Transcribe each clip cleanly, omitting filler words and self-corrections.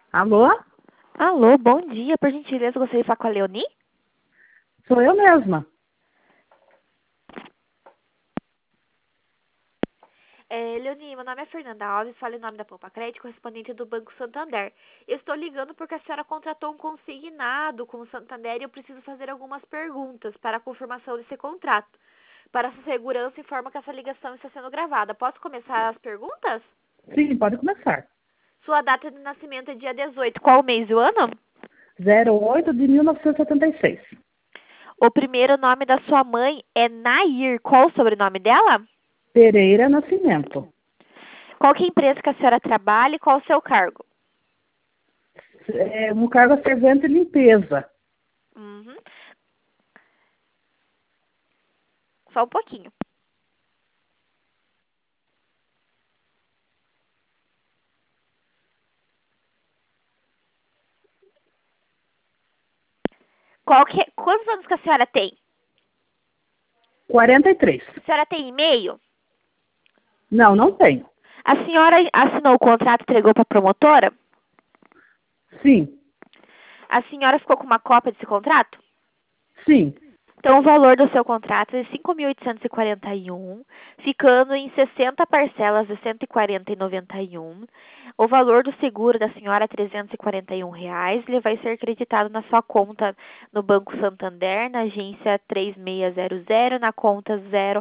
Alô? Alô, bom dia. Por gentileza, eu gostaria de falar com a Leoni? Sou eu mesma. Leoni, meu nome é Fernanda Alves, falo em nome da Poupa Crédito, correspondente do Banco Santander. Eu estou ligando porque a senhora contratou um consignado com o Santander e eu preciso fazer algumas perguntas para a confirmação desse contrato. Para sua segurança, informa que essa ligação está sendo gravada. Posso começar as perguntas? Sim, pode começar. Sua data de nascimento é dia 18. Qual o mês e o ano? 08 de 1976. O primeiro nome da sua mãe é Nair. Qual o sobrenome dela? Pereira Nascimento. Qual que é a empresa que a senhora trabalha e qual o seu cargo? No cargo a servente e limpeza. Uhum. Só um pouquinho. Quantos anos que a senhora tem? 43. A senhora tem e-mail? Não, não tenho. A senhora assinou o contrato e entregou para a promotora? Sim, A senhora ficou com uma cópia desse contrato? sim. Então, o valor do seu contrato é 5.841, ficando em 60 parcelas de 140,91. O valor do seguro da senhora é R$ 341. Ele vai ser creditado na sua conta no Banco Santander, na agência 3600, na conta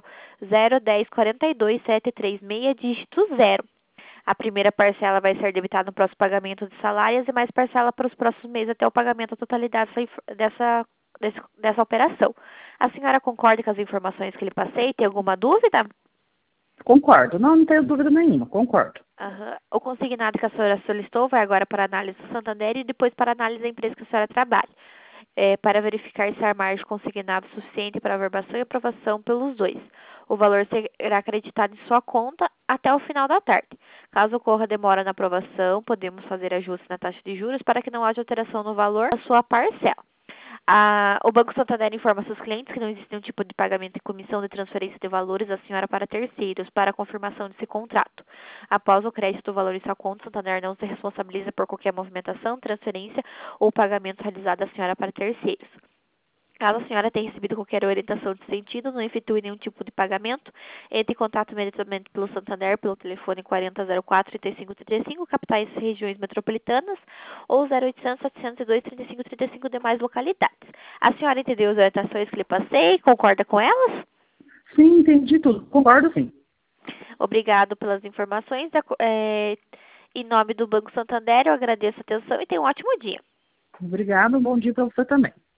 0010427366, dígito 0. A primeira parcela vai ser debitada no próximo pagamento de salários e mais parcela para os próximos meses até o pagamento da totalidade dessa operação. A senhora concorda com as informações que lhe passei? Tem alguma dúvida? Concordo. Não, não tenho dúvida nenhuma. Concordo. Aham. O consignado que a senhora solicitou vai agora para análise do Santander e depois para análise da empresa que a senhora trabalha, para verificar se há margem consignado suficiente para averbação e aprovação pelos dois. O valor será acreditado em sua conta até o final da tarde. Caso ocorra demora na aprovação, podemos fazer ajuste na taxa de juros para que não haja alteração no valor da sua parcela. O Banco Santander informa seus clientes que não existe nenhum tipo de pagamento e comissão de transferência de valores da senhora para terceiros para a confirmação desse contrato. Após o crédito do valor em sua conta, Santander não se responsabiliza por qualquer movimentação, transferência ou pagamento realizado da senhora para terceiros. Caso a senhora tenha recebido qualquer orientação de sentido, não efetue nenhum tipo de pagamento, entre em contato imediatamente pelo Santander, pelo telefone 4004-3535, capitais e regiões metropolitanas, ou 0800-702-3535 demais localidades. A senhora entendeu as orientações que lhe passei? Concorda com elas? Sim, entendi tudo. Concordo, sim. Obrigado pelas informações. Em nome do Banco Santander, eu agradeço a atenção e tenha um ótimo dia. Obrigado. Um bom dia para você também.